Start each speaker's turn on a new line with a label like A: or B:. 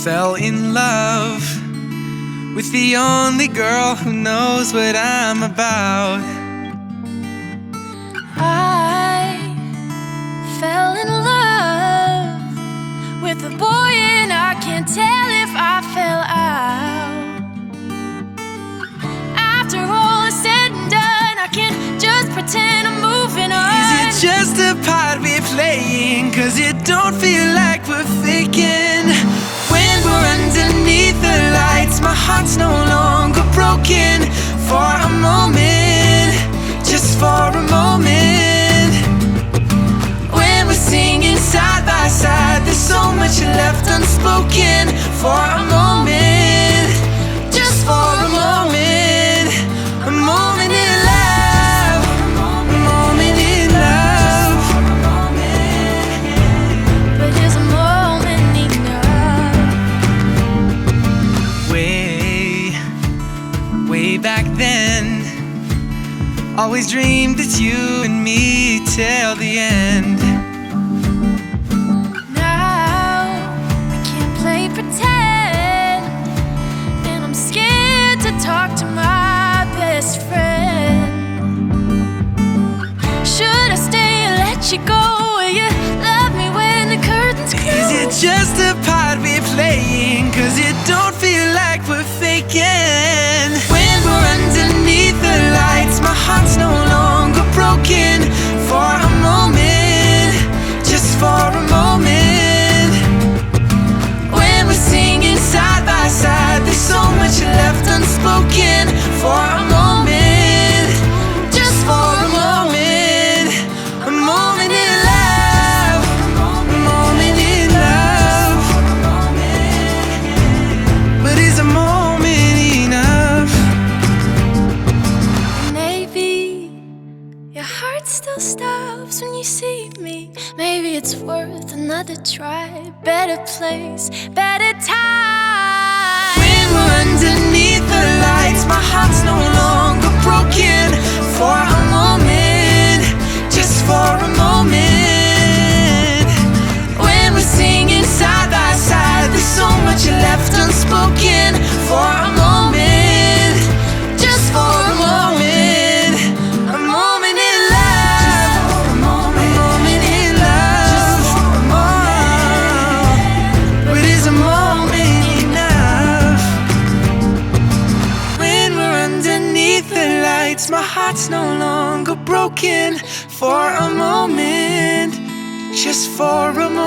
A: fell in love with the only girl who knows what I'm about.
B: I fell in love with a boy and I can't tell if I fell out. After all is said and done, I can't just pretend I'm moving on.
A: Is it just a part we're playing? 'Cause it don't feel like we're faking. When we're underneath the lights, my heart's no longer broken. For a moment, just for a moment. When we're singing side by side, there's so much left unspoken. For a moment, just for a moment. A moment in love, a moment in love.
B: But is a moment enough?
A: Way back then, always dreamed it's you and me till the end.
B: Now we can't play pretend, and I'm scared to talk to my best friend. Should I stay and let you go? Will you love me when the curtains close?
A: Is it just a part we're playing? 'Cause it don't feel like we're faking. When we're underneath the lights, my heart's no longer broken. For a moment, just for a moment. When we're singing side by side, there's so much left unspoken. For a moment, just for a moment. A moment in love, a moment in love. But is a moment enough?
B: Maybe your heart still stops when you see me. Maybe it's worth another try. Better place, better time.
A: When we're underneath the lights, my heart's no longer broken. For a moment, just for a moment. When we're singing side by side, there's so much left unspoken. For a moment, just for a moment. A moment in love, a moment in love. But is a moment enough? When we're underneath the lights, my heart's no longer broken. For a moment, just for a moment.